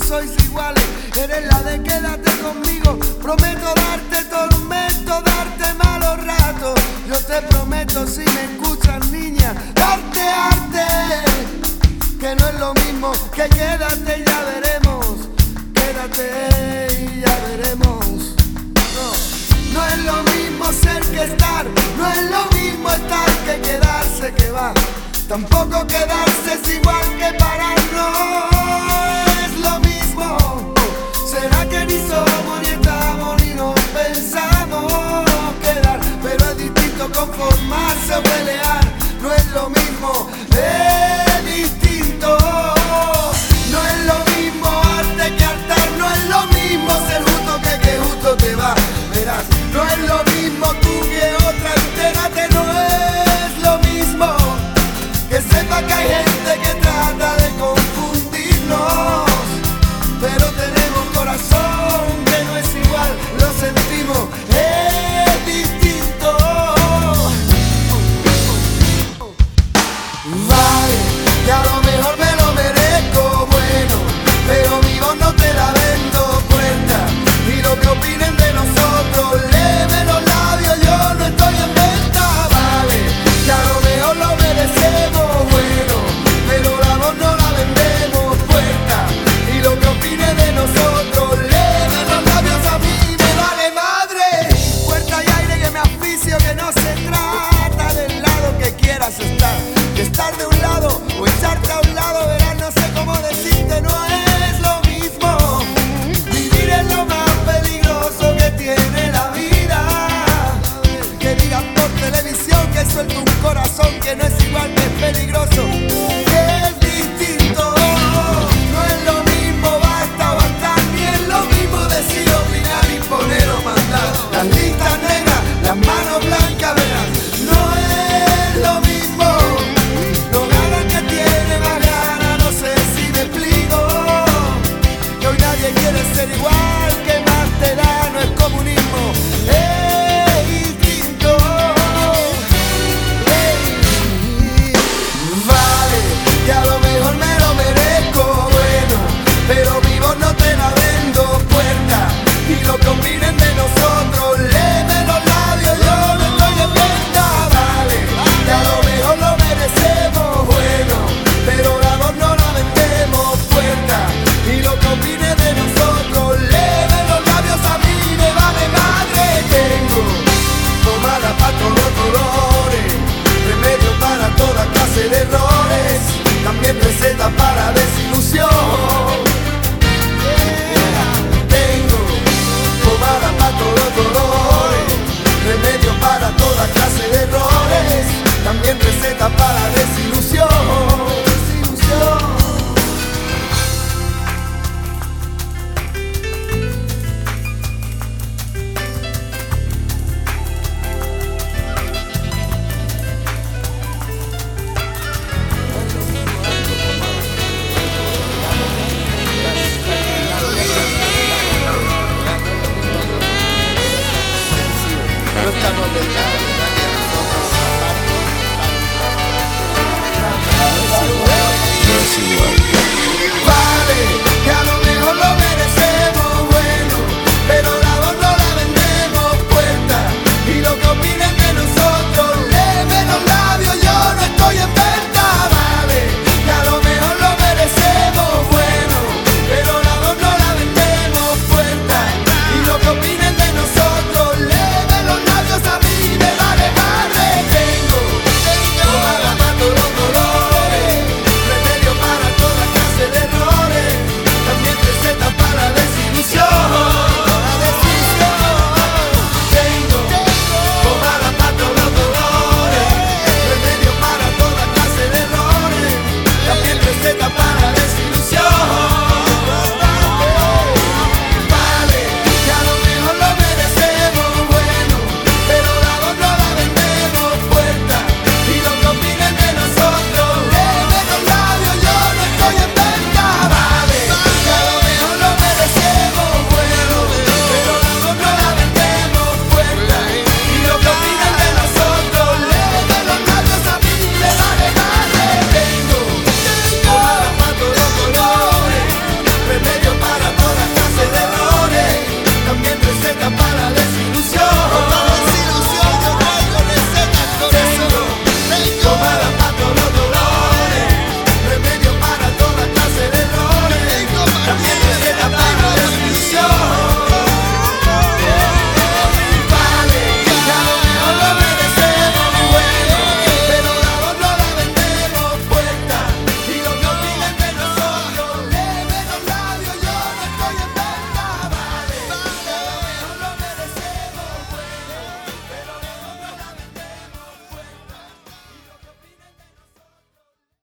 sois iguales. Eres la de quédate conmigo. Prometo darte tormento, darte malos ratos. Yo te prometo, si me escuchas, niña, darte arte. Que no es lo mismo que quédate y ya veremos. Quédate y ya veremos. No es lo mismo ser que estar. No es lo mismo estar que quedarse, que va. Tampoco quedarse es igual que parar. No es lo mismo. Será que ni somos, ni estamos, ni nos pensamos quedar. Pero es distinto conformarse o pelear. No es lo mismo, es distinto. No es lo mismo arte que hartar. No es lo mismo ser justo que justo te va. Verás, no es lo mismo tú que otra. Entérate, no es lo mismo. Que sepa que hay gente que trata de confundirnos, pero tenemos corazón que no es igual. Lo sentimos, es distinto. Vale, ya lo